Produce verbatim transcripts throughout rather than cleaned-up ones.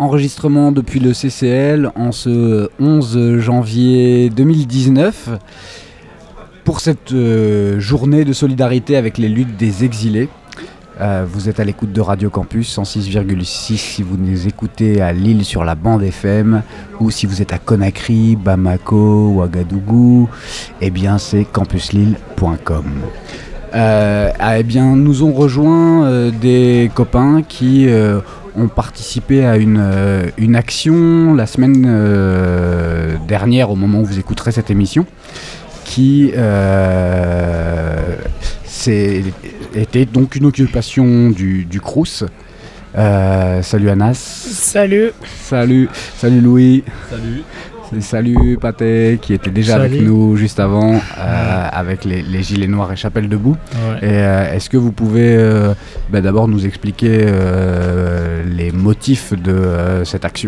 enregistrement depuis le C C L en ce onze janvier deux mille dix-neuf pour cette euh, journée de solidarité avec les luttes des exilés. Euh, vous êtes à l'écoute de Radio Campus cent six virgule six si vous nous écoutez à Lille sur la bande F M, ou si vous êtes à Conakry, Bamako, Ouagadougou, eh bien c'est campus lille point com. Euh, ah, eh bien, nous ont rejoint euh, des copains qui euh, ont participé à une, euh, une action la semaine euh, dernière, au moment où vous écouterez cette émission, qui euh, c'est, était donc une occupation du, du Crous. Euh, salut Anas. Salut. Salut. Salut Louis. Salut. Salut Pathé, qui était déjà Salut. avec nous juste avant, euh, avec les, les Gilets Noirs et Chapelle Debout. Ouais. Et euh, est-ce que vous pouvez euh, bah, d'abord nous expliquer euh, les motifs de euh, cette action ?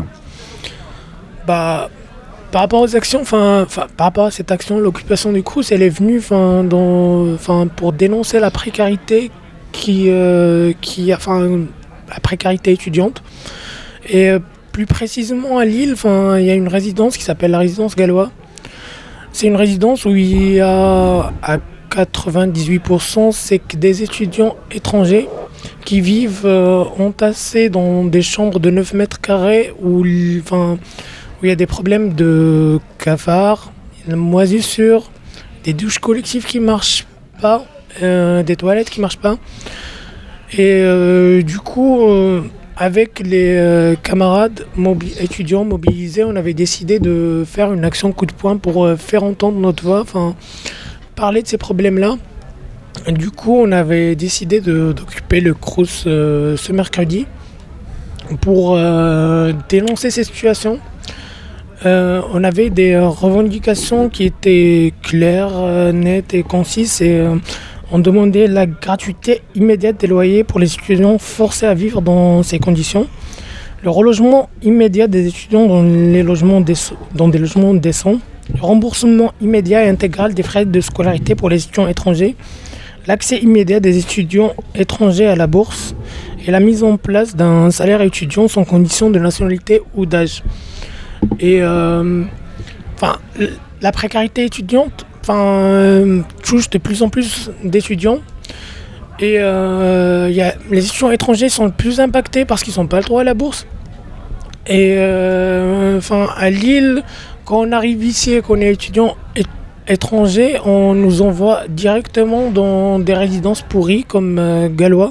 Bah, par rapport aux actions, enfin, par rapport à cette action, l'occupation du Crous, elle est venue, enfin, dans, enfin, pour dénoncer la précarité qui, euh, qui, enfin, la précarité étudiante. Et euh, plus précisément à Lille, enfin, il y a une résidence qui s'appelle la résidence Gallois. C'est une résidence où il y a à quatre-vingt-dix-huit pour cent c'est que des étudiants étrangers qui vivent euh, entassés dans des chambres de neuf mètres carrés où, enfin, où il y a des problèmes de cafards, de moisissures, des douches collectives qui ne marchent pas, euh, des toilettes qui ne marchent pas. Et euh, du coup, euh, avec les euh, camarades mobi- étudiants mobilisés, on avait décidé de faire une action coup de poing pour euh, faire entendre notre voix, enfin parler de ces problèmes-là. Et du coup, on avait décidé de, d'occuper le Crous euh, ce mercredi pour euh, dénoncer ces situations. Euh, on avait des revendications qui étaient claires, euh, nettes et concises. Et, euh, on demandait la gratuité immédiate des loyers pour les étudiants forcés à vivre dans ces conditions, le relogement immédiat des étudiants dans, les logements déce- dans des logements décents, le remboursement immédiat et intégral des frais de scolarité pour les étudiants étrangers, l'accès immédiat des étudiants étrangers à la bourse et la mise en place d'un salaire étudiant sans condition de nationalité ou d'âge. Et euh, enfin, la précarité étudiante Enfin, euh, touche de plus en plus d'étudiants et euh, y a, les étudiants étrangers sont le plus impactés parce qu'ils n'ont pas le droit à la bourse. Et euh, enfin, à Lille, quand on arrive ici et qu'on est étudiant é- étranger, on nous envoie directement dans des résidences pourries comme euh, Gallois.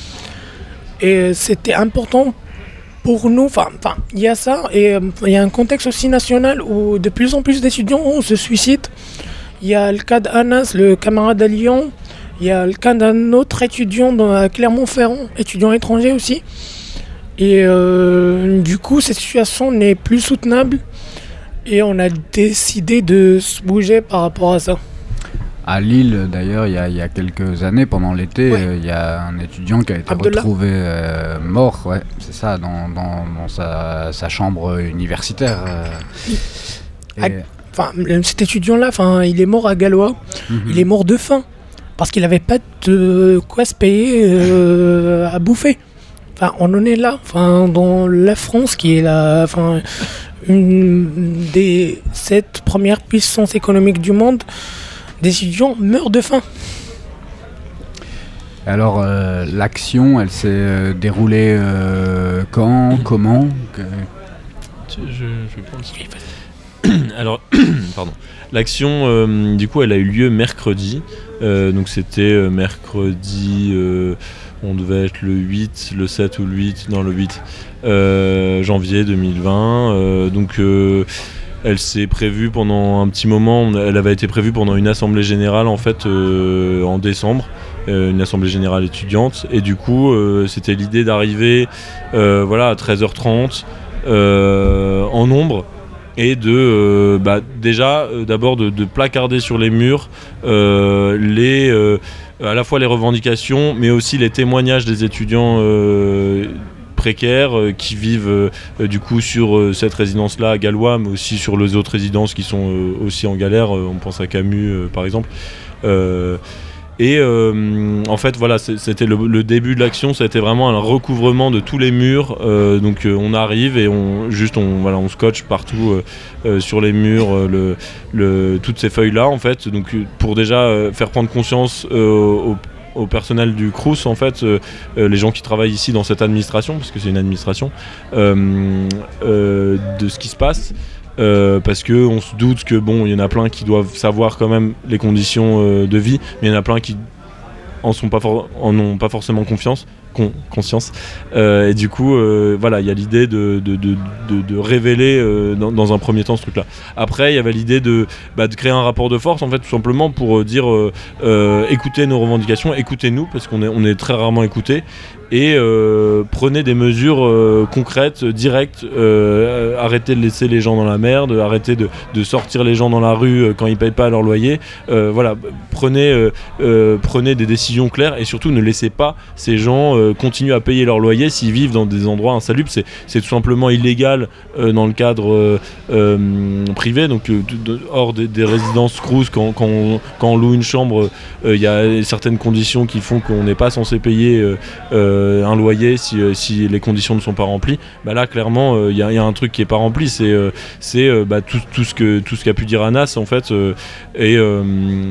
Et c'était important pour nous, enfin, il y a ça et il euh, y a un contexte aussi national où de plus en plus d'étudiants se suicident. Il y a le cas d'Anas, le camarade à Lyon. Il y a le cas d'un autre étudiant dans, à Clermont-Ferrand, étudiant étranger aussi. Et euh, du coup, cette situation n'est plus soutenable. Et on a décidé de se bouger par rapport à ça. À Lille, d'ailleurs, il y a, il y a quelques années, pendant l'été, Ouais. euh, il y a un étudiant qui a été Abdallah. retrouvé euh, mort, ouais, c'est ça, dans, dans, dans sa, sa chambre universitaire. euh. À- Et- Enfin, cet étudiant-là, enfin, il est mort à Gallois. Mhm. Il est mort de faim. Parce qu'il n'avait pas de quoi se payer euh, à bouffer. Enfin, on en est là. Enfin, dans la France, qui est la, enfin, une des sept premières puissances économiques du monde, des étudiants meurent de faim. Alors, euh, l'action, elle s'est euh, déroulée euh, quand, comment que- Je, je vais prendre ça. Alors, pardon. L'action, euh, du coup, elle a eu lieu mercredi. Euh, donc, c'était euh, mercredi, euh, on devait être le huit, le sept ou le huit, non, le huit euh, janvier deux mille vingt. Euh, donc, euh, elle s'est prévue pendant un petit moment. Elle avait été prévue pendant une assemblée générale, en fait, euh, en décembre. Euh, une assemblée générale étudiante. Et du coup, euh, c'était l'idée d'arriver euh, voilà, à treize heures trente euh, en nombre. Et de euh, bah, déjà euh, d'abord de, de placarder sur les murs euh, les, euh, à la fois les revendications mais aussi les témoignages des étudiants euh, précaires euh, qui vivent euh, du coup sur euh, cette résidence là à Gallois mais aussi sur les autres résidences qui sont euh, aussi en galère. Euh, on pense à Camus euh, par exemple. Euh, Et euh, en fait, voilà, c'était le, le début de l'action. Ça a été vraiment un recouvrement de tous les murs. Euh, donc, euh, on arrive et on juste, on voilà, on scotche partout euh, euh, sur les murs euh, le, le, toutes ces feuilles-là, en fait. Donc, pour déjà euh, faire prendre conscience euh, au, au personnel du Crous, en fait, euh, euh, les gens qui travaillent ici dans cette administration, parce que c'est une administration, euh, euh, de ce qui se passe. Euh, parce qu'on se doute que bon, il y en a plein qui doivent savoir quand même les conditions euh, de vie, mais il y en a plein qui en sont pas for- en ont pas forcément confiance, con- conscience. Euh, et du coup, euh, voilà, il y a l'idée de, de, de, de, de révéler euh, dans, dans un premier temps ce truc-là. Après, il y avait l'idée de, bah, de créer un rapport de force, en fait, tout simplement pour euh, dire euh, euh, écoutez nos revendications, écoutez-nous, parce qu'on est, on est très rarement écoutés. Et euh, prenez des mesures euh, concrètes, directes, euh, arrêtez de laisser les gens dans la merde, arrêtez de, de sortir les gens dans la rue euh, quand ils ne payent pas leur loyer. Euh, voilà, prenez, euh, euh, prenez des décisions claires et surtout ne laissez pas ces gens euh, continuer à payer leur loyer s'ils vivent dans des endroits insalubres. C'est, c'est tout simplement illégal euh, dans le cadre euh, euh, privé, donc euh, de, hors des, des résidences Crous, quand, quand, on, quand on loue une chambre, il euh, y a certaines conditions qui font qu'on n'est pas censé payer euh, euh, un loyer si, euh, si les conditions ne sont pas remplies. Bah là clairement il euh, y, y a un truc qui est pas rempli, c'est, euh, c'est euh, bah, tout, tout ce que tout ce qu'a pu dire Anas en fait euh, et euh,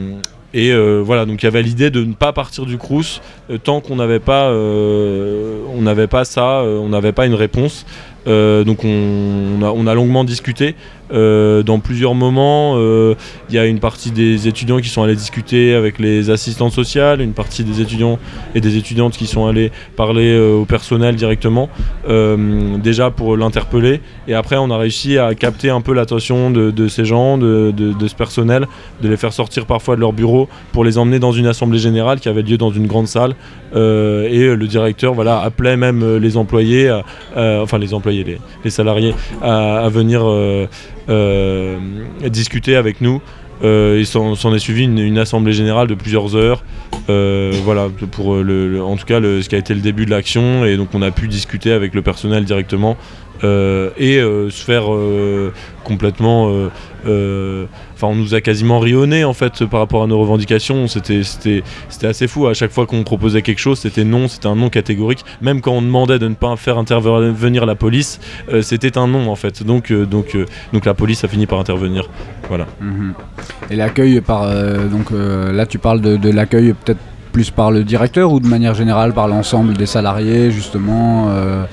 et euh, voilà, donc il y avait l'idée de ne pas partir du Crous euh, tant qu'on n'avait pas euh, on n'avait pas ça euh, on n'avait pas une réponse. Euh, donc on, on, a, on a longuement discuté euh, dans plusieurs moments. Il euh, y a une partie des étudiants qui sont allés discuter avec les assistantes sociales, une partie des étudiants et des étudiantes qui sont allés parler euh, au personnel directement, euh, déjà pour l'interpeller. Et après on a réussi à capter un peu l'attention de, de ces gens, de, de, de ce personnel, de les faire sortir parfois de leur bureau pour les emmener dans une assemblée générale qui avait lieu dans une grande salle. Euh, et le directeur voilà, appelait même les employés, à, à, enfin les employés, les, les salariés à, à venir euh, euh, discuter avec nous. Euh, il s'en, s'en est suivi une, une assemblée générale de plusieurs heures, euh, voilà, pour le, le, en tout cas le, ce qui a été le début de l'action, et donc on a pu discuter avec le personnel directement euh, et euh, se faire euh, complètement euh, euh, enfin on nous a quasiment rionné en fait par rapport à nos revendications. C'était, c'était, c'était assez fou. À chaque fois qu'on proposait quelque chose, c'était non, c'était un non catégorique. Même quand on demandait de ne pas faire intervenir la police, euh, c'était un non en fait. Donc, euh, donc, euh, donc la police a fini par intervenir. Voilà. Mmh. Et l'accueil par euh, donc euh, là tu parles de, de l'accueil peut-être plus par le directeur ou de manière générale par l'ensemble des salariés justement euh,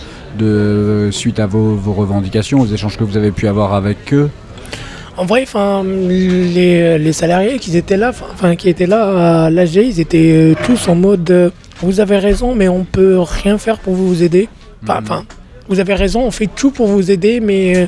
de suite à vos, vos revendications, aux échanges que vous avez pu avoir avec eux? En vrai, les, les salariés qui étaient là, qui étaient là à l'A G, ils étaient tous en mode euh, vous avez raison, mais on peut rien faire pour vous aider. Enfin, mmh. vous avez raison, on fait tout pour vous aider, mais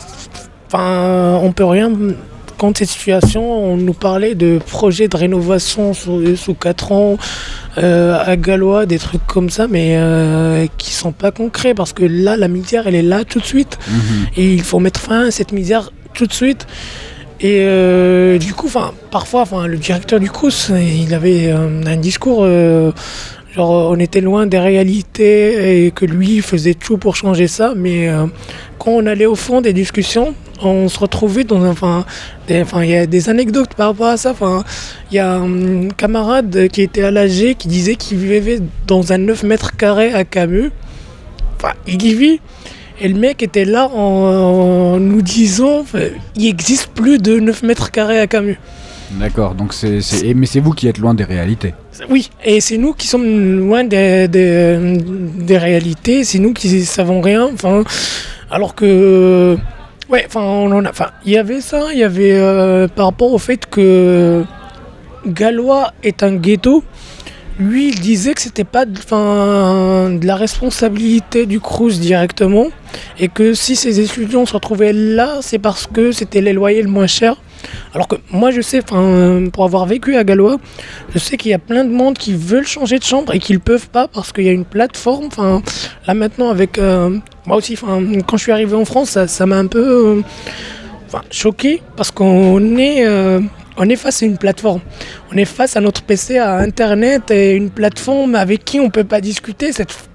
enfin, on peut rien. Contre cette situation, on nous parlait de projets de rénovation sous, sous quatre ans euh, à Gallois, des trucs comme ça, mais euh, qui sont pas concrets parce que là, la misère, elle est là tout de suite. Mmh. Et il faut mettre fin à cette misère tout de suite. Et euh, du coup, parfois, le directeur du Crous, il avait euh, un discours, euh, genre on était loin des réalités et que lui faisait tout pour changer ça, mais euh, quand on allait au fond des discussions, on se retrouvait dans un... Enfin, il y a des anecdotes par rapport à ça. Il y a un camarade qui était à l'A G qui disait qu'il vivait dans un neuf mètres carrés à Camus. Enfin, il y vit. Et le mec était là en, en nous disant il n'existe plus de neuf mètres carrés à Camus. D'accord, donc c'est, c'est... mais c'est vous qui êtes loin des réalités. Oui, et c'est nous qui sommes loin des, des, des réalités, c'est nous qui ne savons rien. Enfin, alors que... Ouais, enfin, on en a... Enfin, il y avait ça, il y avait euh, par rapport au fait que Gallois est un ghetto. Lui, il disait que c'était pas de, de la responsabilité du Crous directement, et que si ces étudiants se retrouvaient là, c'est parce que c'était les loyers le moins chers. Alors que moi, je sais, pour avoir vécu à Gallois, je sais qu'il y a plein de monde qui veulent changer de chambre et qui ne peuvent pas parce qu'il y a une plateforme. Là maintenant, avec euh, moi aussi, quand je suis arrivé en France, ça, ça m'a un peu euh, choqué parce qu'on est... Euh, On est face à une plateforme, on est face à notre P C, à Internet et une plateforme avec qui on ne peut pas discuter. Cette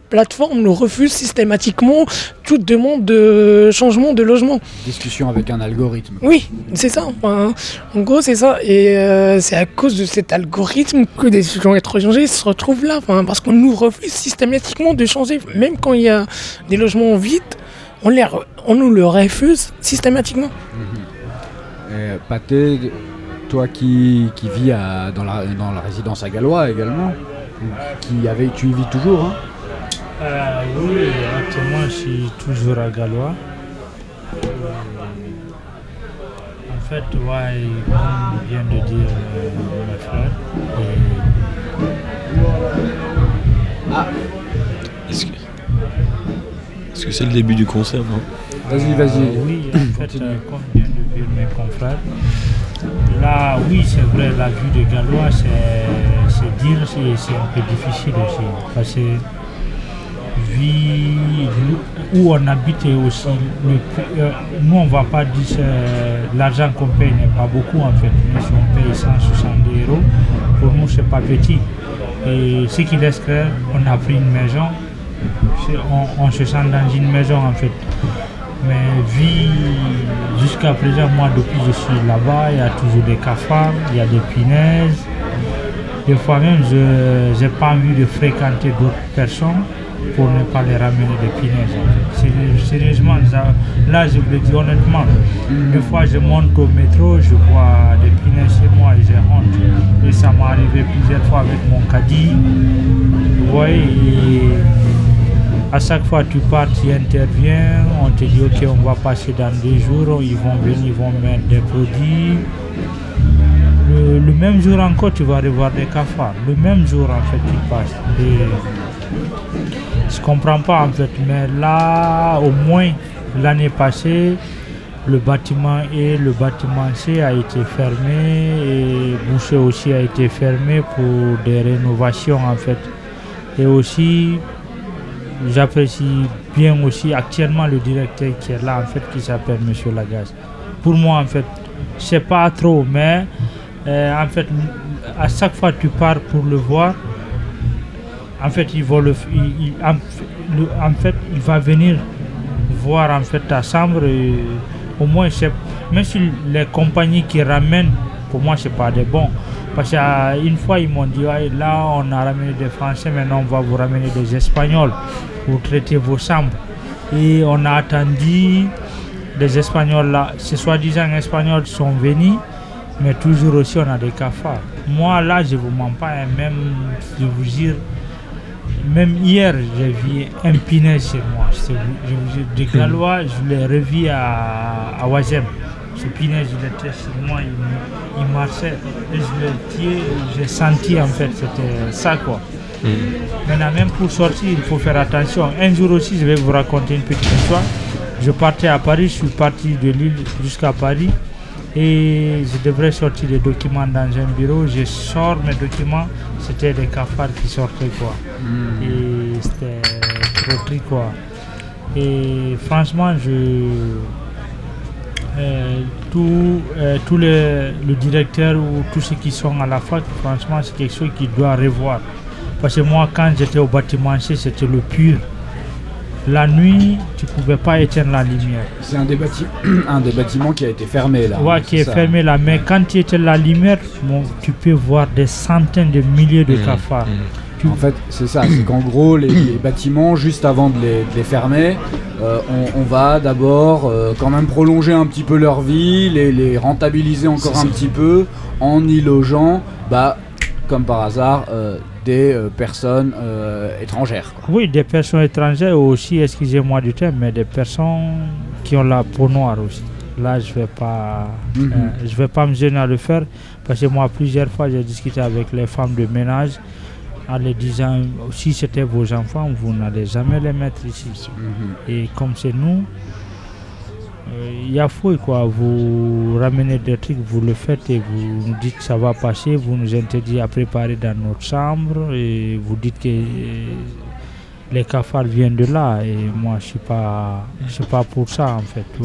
plateforme nous refuse systématiquement toute demande de changement de logement. Discussion avec un algorithme. Oui, c'est ça. Enfin, en gros, c'est ça. Et euh, c'est à cause de cet algorithme que des gens étrangers se retrouvent là. Enfin, parce qu'on nous refuse systématiquement de changer. Même quand il y a des logements vides, on, les re- on nous le refuse systématiquement. Mmh. Et, Pathé, toi qui, qui vis à, dans, la, dans la résidence à Gallois également, qui avait, tu y vis toujours, hein? Euh, oui, actuellement je suis toujours à Gallois. Euh, en fait, ouais, comme vient de dire euh, mon frère. Et... Ah. Est-ce que est-ce que c'est le début du concert, non? Vas-y, vas-y. Euh, oui, en fait, euh, comme vient de dire mes confrères, là, oui, c'est vrai, la vue de Gallois, c'est, c'est dire, c'est, c'est un peu difficile aussi. Parce que vie où on habite aussi, le, euh, nous on ne va pas dire que l'argent qu'on paye n'est pas beaucoup en fait, mais si on paye cent soixante euros, pour nous c'est pas petit. Et ce qui laisse clair, on a pris une maison, on, on se sent dans une maison en fait. Mais vie jusqu'à présent, moi depuis que je suis là-bas, il y a toujours des cafards, il y a des punaises. Des fois même, je n'ai pas envie de fréquenter d'autres personnes pour ne pas les ramener des punaises. En fait. Sérieusement, là je vous le dis honnêtement, des fois je monte au métro, je vois des punaises chez moi et j'ai honte. Et ça m'est arrivé plusieurs fois avec mon caddie. Vous voyez, et à chaque fois tu pars, tu interviens, on te dit ok on va passer dans deux jours, ils vont venir, ils vont mettre des produits. Le, le même jour encore tu vas revoir des cafards, le même jour en fait tu passes. Et je comprends pas en fait, mais là au moins l'année passée, le bâtiment A, le bâtiment C a été fermé et Boucher aussi a été fermé pour des rénovations en fait. Et aussi, j'apprécie bien aussi actuellement le directeur qui est là en fait qui s'appelle Monsieur Lagasse. Pour moi en fait, je sais pas trop, mais euh, en fait à chaque fois que tu pars pour le voir, en fait il va le, il, il, en, le, en fait il va venir voir en fait ta chambre. Et au moins c'est, même si les compagnies qui ramènent, pour moi c'est pas des bons. Parce qu'une fois ils m'ont dit ouais, là on a ramené des Français, maintenant on va vous ramener des Espagnols pour traiter vos chambres. Et on a attendu des Espagnols là, ces soi-disant Espagnols sont venus, mais toujours aussi on a des cafards. Moi là je vous mens pas, hein, même je vous jure, même hier j'ai vu un punaise chez moi. Je vous jure, de Gallois, je l'ai revu à, à Ouazem. Ce punaise, il était sur moi, il, il marchait, et je l'ai tiré, j'ai senti en fait, c'était ça quoi. Mmh. Maintenant, même pour sortir, il faut faire attention. Un jour aussi, je vais vous raconter une petite histoire. Je partais à Paris, je suis parti de Lille jusqu'à Paris et je devrais sortir des documents dans un bureau. Je sors mes documents, c'était des cafards qui sortaient quoi. Mmh. Et c'était trop triste quoi. Et franchement, je... Euh, tout, euh, tout le, le directeur ou tous ceux qui sont à la fac, franchement c'est quelque chose qu'il doit revoir. Parce que moi quand j'étais au bâtiment C, c'était le pur. La nuit, tu ne pouvais pas éteindre la lumière. C'est un des, bâti- un des bâtiments qui a été fermé là. Ouais, qui est ça. fermé là. Mais quand tu éteins la lumière, bon, tu peux voir des centaines de milliers de mmh, cafards. Mmh. En fait, c'est ça, c'est qu'en gros, les, les bâtiments, juste avant de les, de les fermer, euh, on, on va d'abord euh, quand même prolonger un petit peu leur vie, les, les rentabiliser encore c'est un ça. petit peu, en y logeant, bah, comme par hasard, euh, des euh, personnes euh, étrangères. Quoi. Oui, des personnes étrangères aussi, excusez-moi du terme, mais des personnes qui ont la peau noire aussi. Là, je ne vais pas, mm-hmm. euh, je vais pas me gêner à le faire, parce que moi, plusieurs fois, j'ai discuté avec les femmes de ménage, en les disant, si c'était vos enfants, vous n'allez jamais les mettre ici. Mm-hmm. Et comme c'est nous, il euh, y a fouille quoi, vous ramenez des trucs, vous le faites et vous nous dites que ça va passer, vous nous interdisez à préparer dans notre chambre et vous dites que euh, les cafards viennent de là et moi je suis pas, je suis pas pour ça en fait, tu vois.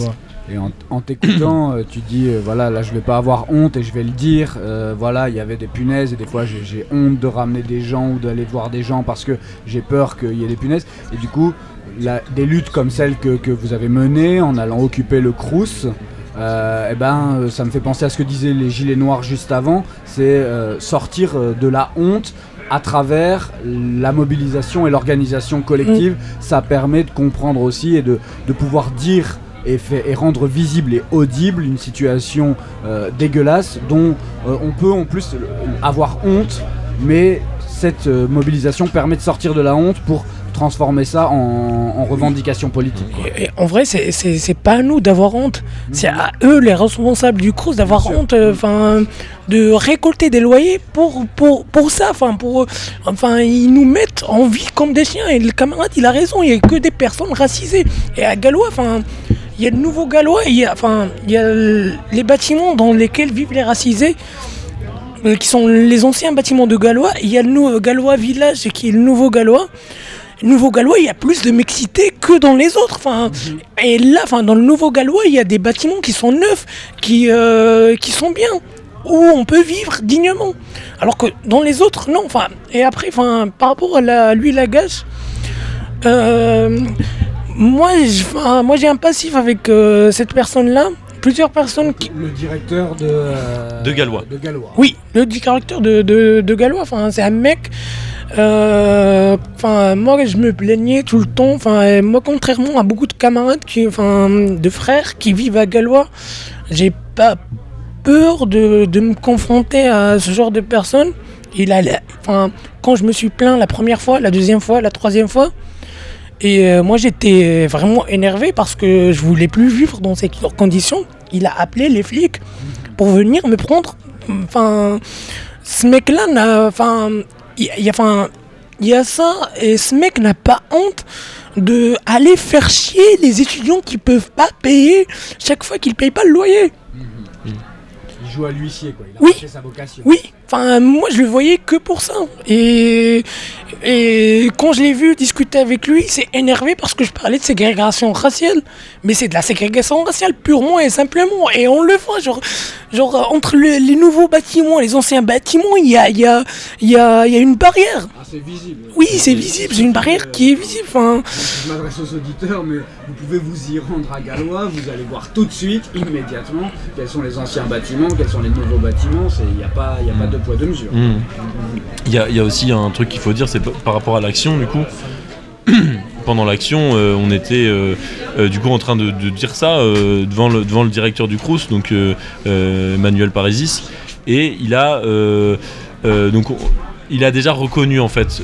Et en, en t'écoutant, euh, tu dis, euh, voilà, là je vais pas avoir honte et je vais le dire. Euh, voilà, il y avait des punaises et des fois j'ai, j'ai honte de ramener des gens ou d'aller voir des gens parce que j'ai peur qu'il y ait des punaises. Et du coup, la, des luttes comme celle que, que vous avez menées en allant occuper le Crous, euh, eh ben, ça me fait penser à ce que disaient les Gilets Noirs juste avant, c'est euh, sortir de la honte à travers la mobilisation et l'organisation collective. Mmh. Ça permet de comprendre aussi et de, de pouvoir dire et, fait, et rendre visible et audible une situation euh, dégueulasse dont euh, on peut en plus avoir honte, mais cette euh, mobilisation permet de sortir de la honte pour transformer ça en, en revendication politique. Et, et en vrai, c'est, c'est, c'est pas à nous d'avoir honte, mmh. c'est à eux, les responsables du Crous, d'avoir honte, enfin, euh, de récolter des loyers pour, pour, pour ça, enfin, pour, enfin, ils nous mettent en vie comme des chiens, et le camarade, il a raison, il n'y a que des personnes racisées. Et à Gallois, enfin, il y a le nouveau Gallois, il y a, enfin, il y a les bâtiments dans lesquels vivent les racisés, euh, qui sont les anciens bâtiments de Gallois, il y a le nou- Gallois Village, qui est le nouveau Gallois. Nouveau Gallois, il y a plus de mixité que dans les autres. Enfin, mmh. Et là, enfin, dans le Nouveau Gallois, il y a des bâtiments qui sont neufs, qui, euh, qui sont bien, où on peut vivre dignement. Alors que dans les autres, non. Enfin, et après, enfin, par rapport à la, lui, la gâche, euh, moi, enfin, moi, j'ai un passif avec euh, cette personne-là. Plusieurs personnes qui... Le directeur de... Euh, de Gallois. De Gallois. Oui, le directeur de, de, de Gallois. Enfin, c'est un mec... Euh, enfin, moi je me plaignais tout le temps. Enfin, moi, contrairement à beaucoup de camarades, qui, enfin, de frères qui vivent à Gallois, j'ai pas peur de, de me confronter à ce genre de personnes. Il a, enfin, quand je me suis plaint la première fois, la deuxième fois, la troisième fois, et euh, moi j'étais vraiment énervé parce que je voulais plus vivre dans ces conditions. Il a appelé les flics pour venir me prendre. Enfin, ce mec-là n'a, enfin. Il y, a, enfin, il y a ça, et ce mec n'a pas honte d'aller faire chier les étudiants qui peuvent pas payer chaque fois qu'ils payent pas le loyer. Mmh. Il joue à l'huissier, quoi. Il a oui. fait sa vocation. Oui, enfin, moi je le voyais que pour ça. Et, et quand je l'ai vu discuter avec lui, il s'est énervé parce que je parlais de ségrégation raciale. Mais c'est de la ségrégation raciale purement et simplement. Et on le voit, genre, genre entre le, les nouveaux bâtiments et les anciens bâtiments, il y a, y, a, y, a, y a une barrière. Ah, c'est visible. Oui, c'est visible, c'est une barrière qui est visible. Enfin... Je m'adresse aux auditeurs, mais vous pouvez vous y rendre à Gallois, vous allez voir tout de suite, immédiatement, quels sont les anciens bâtiments, quels sont les nouveaux bâtiments. Il n'y a pas, y a pas de poids de mesure. Mmh. Il y a, y a aussi un truc qu'il faut dire, c'est p- par rapport à l'action, du coup. Pendant l'action, euh, on était euh, euh, du coup en train de, de dire ça euh, devant, le, devant le directeur du Crous, donc euh, euh, Emmanuel Parisis, et il a euh, euh, donc il a déjà reconnu en fait,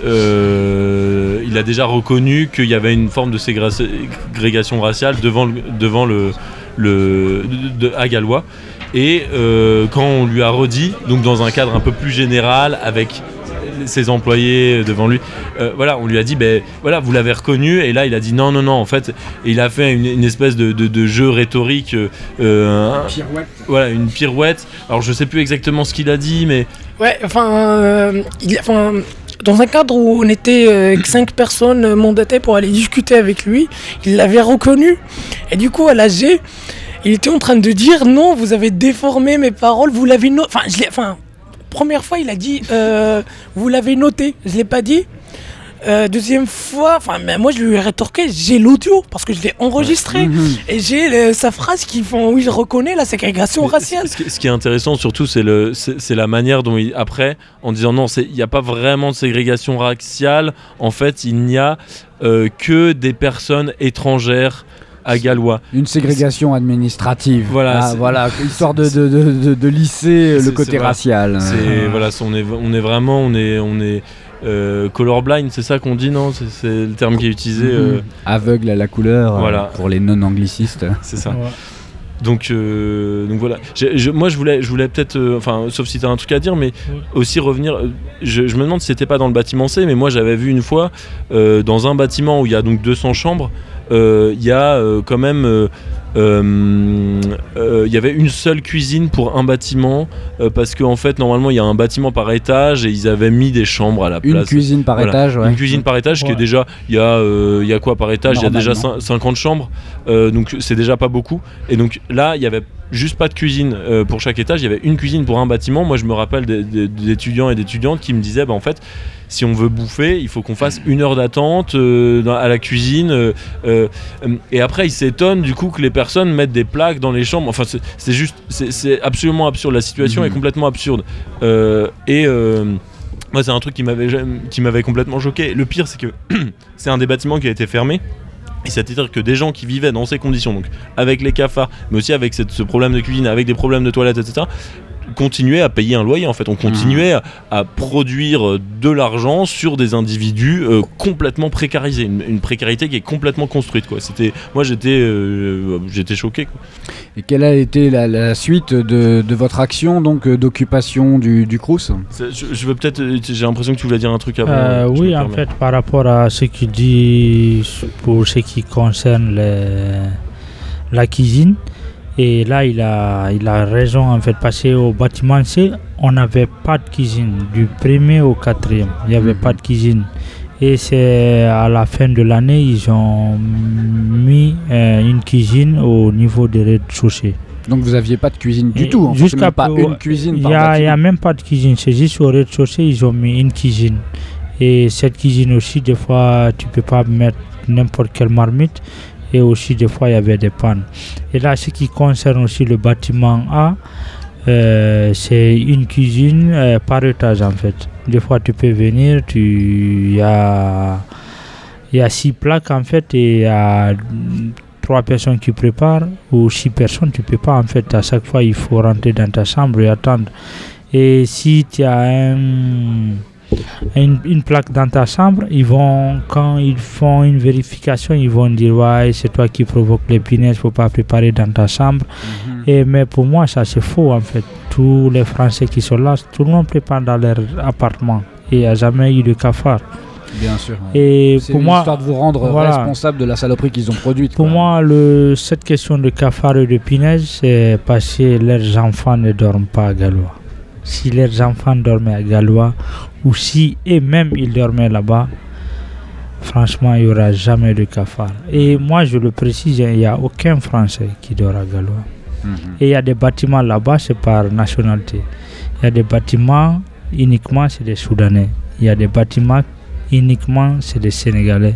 euh, il a déjà reconnu qu'il y avait une forme de ségrégation raciale devant le, devant le, le de, de, à Gallois. Et euh, quand on lui a redit, donc dans un cadre un peu plus général, avec ses employés devant lui, euh, voilà, on lui a dit, ben voilà, vous l'avez reconnu, et là il a dit non, non, non, en fait, et il a fait une, une espèce de, de, de jeu rhétorique, euh, une pirouette. Voilà, une pirouette. Alors je sais plus exactement ce qu'il a dit, mais ouais, enfin, euh, il, enfin. Dans un cadre où on était euh, cinq personnes mandatées pour aller discuter avec lui, il l'avait reconnu, et du coup à l'A G, il était en train de dire non, vous avez déformé mes paroles, vous l'avez noté. Enfin, je l'ai. Enfin, première fois, il a dit euh, vous l'avez noté. Je l'ai pas dit. Euh, deuxième fois, enfin, mais moi je lui ai rétorqué, j'ai l'audio parce que je l'ai enregistré ouais. mmh. et j'ai le, sa phrase qui font oui, je reconnais la ségrégation mais raciale. Ce, ce qui est intéressant surtout, c'est le, c'est, c'est la manière dont il, après, en disant non, il n'y a pas vraiment de ségrégation raciale. En fait, il n'y a euh, que des personnes étrangères à Gallois. Une ségrégation administrative. Voilà, ah, voilà, histoire de, de, de, de, de lisser c'est, le côté c'est racial. C'est, ah. voilà, on est, on est vraiment, on est, on est euh, colorblind, c'est ça qu'on dit, non ? c'est, c'est le terme qui est utilisé. Mmh. Euh... Aveugle à la couleur, voilà. euh, pour les non-anglicistes. C'est ça. Ouais. Donc, euh, donc voilà. J'ai, je, moi, je voulais, je voulais peut-être, euh, enfin, sauf si tu as un truc à dire, mais oui. aussi revenir. Je, je me demande si c'était pas dans le bâtiment C, mais moi, j'avais vu une fois euh, dans un bâtiment où il y a donc deux cents chambres, il euh, y a euh, quand même euh, euh, euh, il y avait une seule cuisine pour un bâtiment euh, parce qu'en en fait normalement il y a un bâtiment par étage et ils avaient mis des chambres à la place. Une cuisine par voilà. étage, ouais. Une cuisine par étage, Ouais. qui est déjà, il y a, euh, il y a quoi par étage ? Il y a déjà cin- cinquante chambres, euh, donc c'est déjà pas beaucoup. Et donc là, il y avait juste pas de cuisine euh, pour chaque étage, il y avait une cuisine pour un bâtiment. Moi je me rappelle des, des, des étudiants et d'étudiantes qui me disaient bah en fait si on veut bouffer il faut qu'on fasse une heure d'attente euh, dans, à la cuisine euh, euh, et après ils s'étonnent du coup que les personnes mettent des plaques dans les chambres. Enfin c'est, c'est juste c'est, c'est absolument absurde, la situation mmh. est complètement absurde euh, et euh, moi c'est un truc qui m'avait, qui m'avait complètement choqué. Le pire c'est que c'est un des bâtiments qui a été fermé. Et c'est-à-dire que des gens qui vivaient dans ces conditions, donc avec les cafards, mais aussi avec cette, ce problème de cuisine, avec des problèmes de toilettes, et cetera, continuaient à payer un loyer en fait. On continuait à, à produire de l'argent sur des individus euh, complètement précarisés, une, une précarité qui est complètement construite quoi. C'était, moi j'étais, euh, j'étais choqué quoi. Et quelle a été la, la suite de, de votre action donc d'occupation du, du Crous ? je, je veux peut-être, j'ai l'impression que tu voulais dire un truc avant. Euh, oui, en fait, par rapport à ce qu'il dit pour ce qui concerne les, la cuisine. Et là, il a, il a raison en fait, parce qu'au bâtiment C, on n'avait pas de cuisine, du premier au quatrième, il n'y avait mmh. pas de cuisine. Et c'est à la fin de l'année, ils ont mis euh, une cuisine au niveau des rez-de-chaussée. Donc vous n'aviez pas de cuisine du et tout, en fait, jusqu'à même pas une cuisine par bâtiment. Il n'y a même pas de cuisine, c'est juste au rez-de-chaussée, ils ont mis une cuisine. Et cette cuisine aussi, des fois, tu ne peux pas mettre n'importe quelle marmite. Et aussi des fois il y avait des pannes. Et là ce qui concerne aussi le bâtiment A, euh, c'est une cuisine euh, par étage en fait. Des fois tu peux venir, il y a, y a six plaques en fait et il y a trois personnes qui préparent ou six personnes, tu peux pas en fait. À chaque fois il faut rentrer dans ta chambre et attendre. Et si tu as un... Une, une plaque dans ta chambre, ils vont, quand ils font une vérification, ils vont dire ouais, c'est toi qui provoque les punaises, faut pas préparer dans ta chambre. Mm-hmm. Et mais pour moi ça c'est faux en fait. Tous les Français qui sont là, tout le monde prépare dans leur appartement et il n'y a jamais eu de cafard. Bien sûr. Et c'est pour une moi, histoire de vous rendre voilà, responsable de la saloperie qu'ils ont produite. Pour quoi. moi, le, cette question de cafard et de punaise, c'est parce que leurs enfants ne dorment pas à Galois. Si leurs enfants dormaient à Galois, ou si eux-mêmes ils dormaient là-bas, franchement, il n'y aura jamais de cafard. Et moi, je le précise, il n'y a aucun Français qui dort à Galois. Mm-hmm. Et il y a des bâtiments là-bas, c'est par nationalité. Il y a des bâtiments, uniquement, c'est des Soudanais. Il y a des bâtiments, uniquement, c'est des Sénégalais.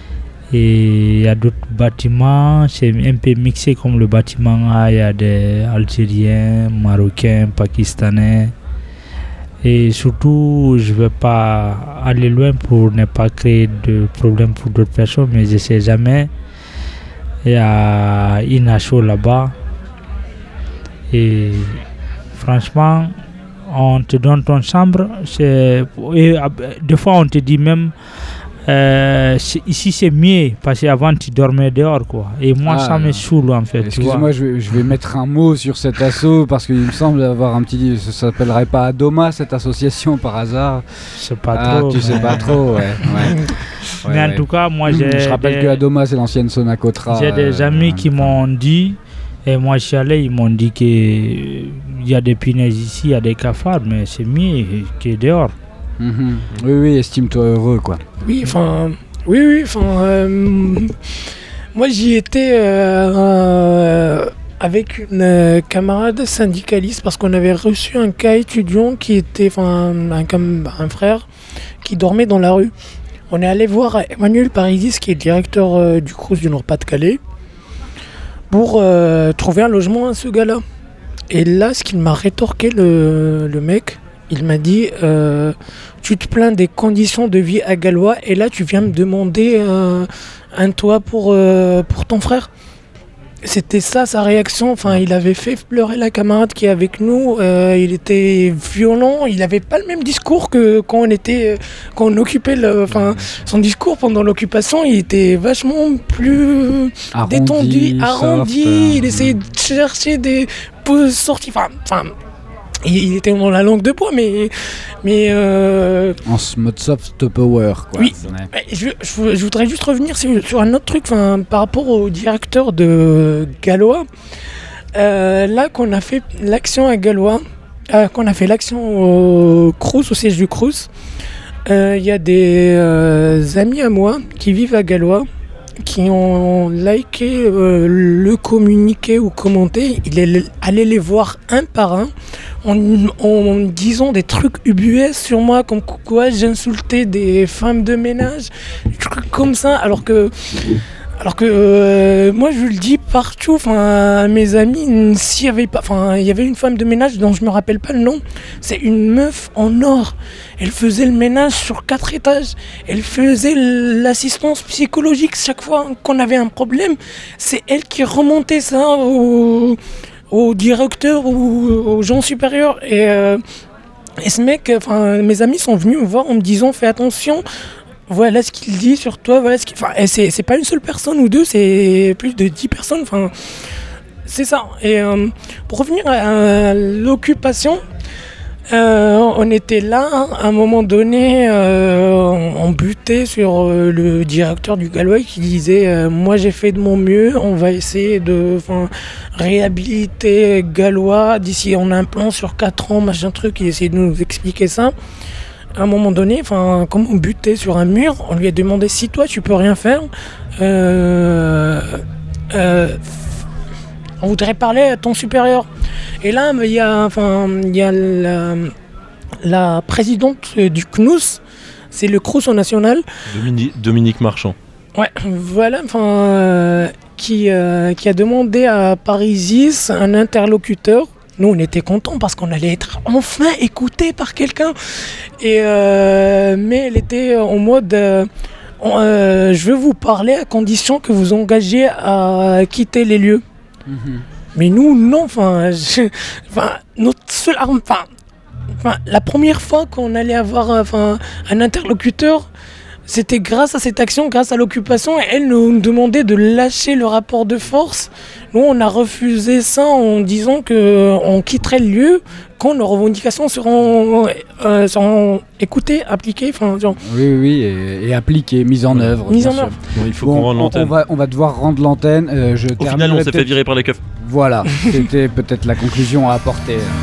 Et il y a d'autres bâtiments, c'est un peu mixé comme le bâtiment A, il y a des Algériens, Marocains, Pakistanais. Et surtout, je ne veux pas aller loin pour ne pas créer de problèmes pour d'autres personnes, mais je ne sais jamais. Il y a une asso là-bas. Et franchement, on te donne ton chambre. C'est, et des fois, on te dit même... Euh, c'est, ici c'est mieux parce qu'avant tu dormais dehors quoi. Et moi ah, ça me saoule en fait. Excuse-moi, je vais, je vais mettre un mot sur cet asso parce qu'il me semble avoir un petit. Ça s'appellerait pas Adoma cette association par hasard? Je sais pas ah, trop. Tu sais pas trop, ouais. ouais. Mais ouais, en ouais. tout cas, moi j'ai. Je rappelle des, que Adoma c'est l'ancienne Sonacotra. J'ai des euh, amis qui m'ont dit, et moi je suis allé, ils m'ont dit qu'il y a des punaises ici, il y a des cafards, mais c'est mieux que dehors. Mmh. Oui, oui, estime-toi heureux, quoi. Oui, enfin, oui, oui, enfin, euh, moi j'y étais euh, euh, avec une euh, camarade syndicaliste parce qu'on avait reçu un cas étudiant qui était, enfin, un, un, un frère qui dormait dans la rue. On est allé voir Emmanuel Paridis, qui est le directeur euh, du Crous du Nord-Pas-de-Calais, pour euh, trouver un logement à ce gars-là. Et là, ce qu'il m'a rétorqué, le, le mec, il m'a dit euh, tu te plains des conditions de vie à Galois et là tu viens me demander euh, un toit pour, euh, pour ton frère. C'était ça sa réaction. Enfin, il avait fait pleurer la camarade qui est avec nous. Euh, il était violent. Il n'avait pas le même discours que quand on était, quand on occupait le, enfin, son discours pendant l'occupation. Il était vachement plus arrondi, détendu, arrondi. Soft, il essayait de chercher des sorties. Enfin, enfin il, il était dans la langue de bois, mais. mais euh, En mode soft power, quoi. Oui. Ouais. je, je, je voudrais juste revenir sur, sur un autre truc par rapport au directeur de Galois. Euh, là, qu'on a fait l'action à Galois, euh, qu'on a fait l'action au Crous, au siège du Crous, il euh, y a des euh, amis à moi qui vivent à Galois, qui ont liké euh, le communiqué ou commenté. Il est allé les voir un par un en, en disant des trucs ubuesques sur moi, comme quoi j'insultais des femmes de ménage, des trucs comme ça, alors que alors que euh, moi je le dis partout, enfin à mes amis, s'il y avait pas, enfin il y avait une femme de ménage dont je me rappelle pas le nom, c'est une meuf en or. Elle faisait le ménage sur quatre étages. Elle faisait l'assistance psychologique chaque fois qu'on avait un problème. C'est elle qui remontait ça au, au directeur ou aux gens supérieurs. Et, euh, et ce mec, enfin mes amis sont venus me voir en me disant fais attention. Voilà ce qu'il dit sur toi, voilà ce qu'il... Enfin, c'est, c'est pas une seule personne ou deux, c'est plus de dix personnes, enfin, c'est ça. Et euh, pour revenir à, à l'occupation, euh, on était là, à un moment donné, euh, on, on butait sur euh, le directeur du Galois qui disait euh, « Moi j'ai fait de mon mieux, on va essayer de réhabiliter Galois, d'ici on a un plan sur quatre ans, machin truc », il essayait de nous expliquer ça. À un moment donné, enfin, comme on butait sur un mur, on lui a demandé si toi tu peux rien faire. Euh, euh, on voudrait parler à ton supérieur. Et là, il y a, enfin, il y a la, la présidente du C N O S, c'est le Crous au national. Dominique, Dominique Marchand. Ouais, voilà, enfin, euh, qui, euh, qui a demandé à Parisis un interlocuteur. Nous, on était contents parce qu'on allait être enfin écoutés par quelqu'un. Et euh, mais elle était en mode euh, euh, je veux vous parler à condition que vous engagiez à quitter les lieux. Mmh. Mais nous, non. Enfin, notre seule arme. Enfin, la première fois qu'on allait avoir enfin, un interlocuteur, c'était grâce à cette action, grâce à l'occupation, et elle nous demandait de lâcher le rapport de force. Nous, on a refusé ça en disant qu'on quitterait le lieu quand nos revendications seront, euh, seront écoutées, appliquées. Genre... Oui, oui, et, et appliquées, mises en œuvre. Mise en œuvre. Bon, il faut bon, qu'on rende l'antenne. On va, on va devoir rendre l'antenne. Euh, je Au final, on s'est fait virer par les keufs. Voilà, c'était peut-être la conclusion à apporter.